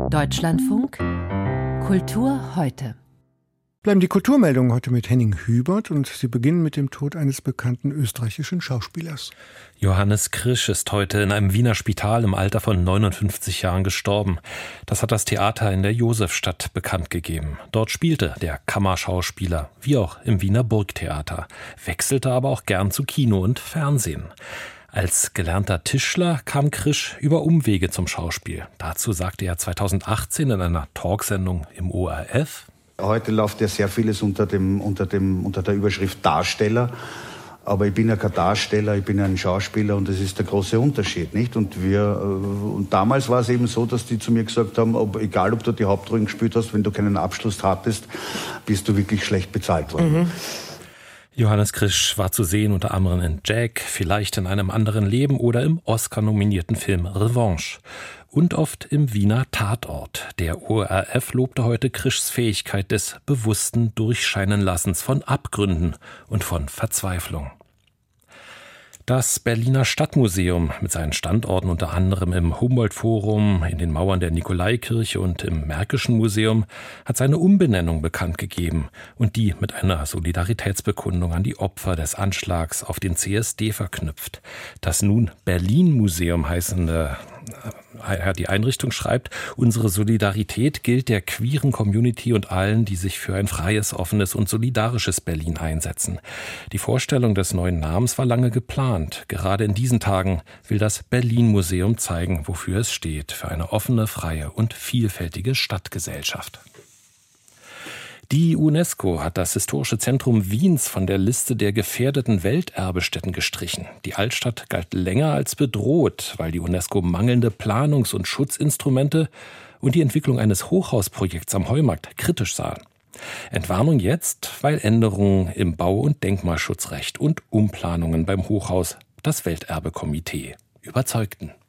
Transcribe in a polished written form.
Deutschlandfunk Kultur heute. Bleiben die Kulturmeldungen heute mit Henning Hübert und sie beginnen mit dem Tod eines bekannten österreichischen Schauspielers. Johannes Krisch ist heute in einem Wiener Spital im Alter von 59 Jahren gestorben. Das hat das Theater in der Josefstadt bekannt gegeben. Dort spielte der Kammerschauspieler, wie auch im Wiener Burgtheater, wechselte aber auch gern zu Kino und Fernsehen. Als gelernter Tischler kam Krisch über Umwege zum Schauspiel. Dazu sagte er 2018 in einer Talksendung im ORF: Heute läuft ja sehr vieles unter der Überschrift Darsteller. Aber ich bin ja kein Darsteller, ich bin ja ein Schauspieler und das ist der große Unterschied, nicht? Und damals war es eben so, dass die zu mir gesagt haben, egal ob du die Hauptrollen gespielt hast, wenn du keinen Abschluss hattest, bist du wirklich schlecht bezahlt worden. Mhm. Johannes Krisch war zu sehen unter anderem in Jack, vielleicht in einem anderen Leben oder im Oscar-nominierten Film Revanche. Und oft im Wiener Tatort. Der ORF lobte heute Krischs Fähigkeit des bewussten Durchscheinenlassens von Abgründen und von Verzweiflung. Das Berliner Stadtmuseum mit seinen Standorten unter anderem im Humboldt-Forum, in den Mauern der Nikolaikirche und im Märkischen Museum hat seine Umbenennung bekannt gegeben und die mit einer Solidaritätsbekundung an die Opfer des Anschlags auf den CSD verknüpft. Das nun Berlin-Museum heißende die Einrichtung schreibt: Unsere Solidarität gilt der queeren Community und allen, die sich für ein freies, offenes und solidarisches Berlin einsetzen. Die Vorstellung des neuen Namens war lange geplant. Gerade in diesen Tagen will das Berlin-Museum zeigen, wofür es steht: für eine offene, freie und vielfältige Stadtgesellschaft. Die UNESCO hat das historische Zentrum Wiens von der Liste der gefährdeten Welterbestätten gestrichen. Die Altstadt galt länger als bedroht, weil die UNESCO mangelnde Planungs- und Schutzinstrumente und die Entwicklung eines Hochhausprojekts am Heumarkt kritisch sah. Entwarnung jetzt, weil Änderungen im Bau- und Denkmalschutzrecht und Umplanungen beim Hochhaus das Welterbekomitee überzeugten.